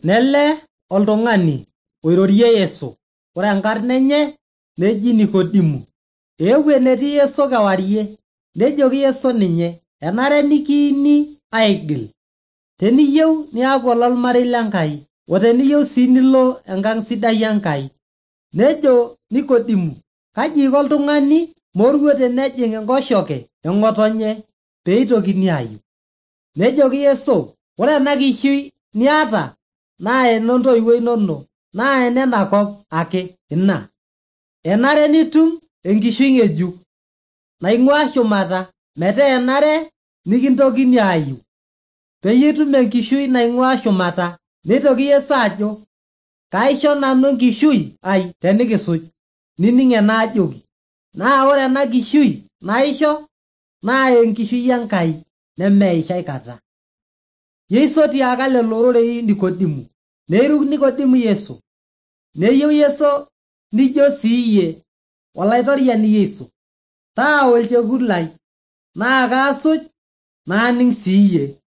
Nele oltung'ani oirorie Yesu. Ore enkarna enye neji Nikodimu. Eewuo enetii Yesu kewarie, nejoki Yesu ninye, enare nikiini aigil. Teniyieu niaku olormarei lenkai, o teniyieu sii nilo enkang sidai Enkai. Nejo Nikodimu, kaji iko oltung'ani moruo tenejing enkoshoke eng'otonye peitokini ayiu? Nejoki Yesu, ore ena kishui niata naa enontoiwuo inonok, naa enena kop ake ina. Enare nitum enkishui ng'ejuk naing'ua shumata, metaa enare nikintokini ayiu. Peyie itum enkishui naing'ua shumata. Neitoki Yesu ajo, kaisho nanu enkishui ai tenikisuj. Nining enaajoki. Naa ore ena kishui naisho naa enkishui Enkai nemeisho aikata. Yesu otiaka lelo ororei Nikodimu. Neiruk Nikodimu Yesu. Neyieu Yesu nijo siiyie, olaitoriani Yesu, taa olchekut lai, naa kaasuj naaning siiyie.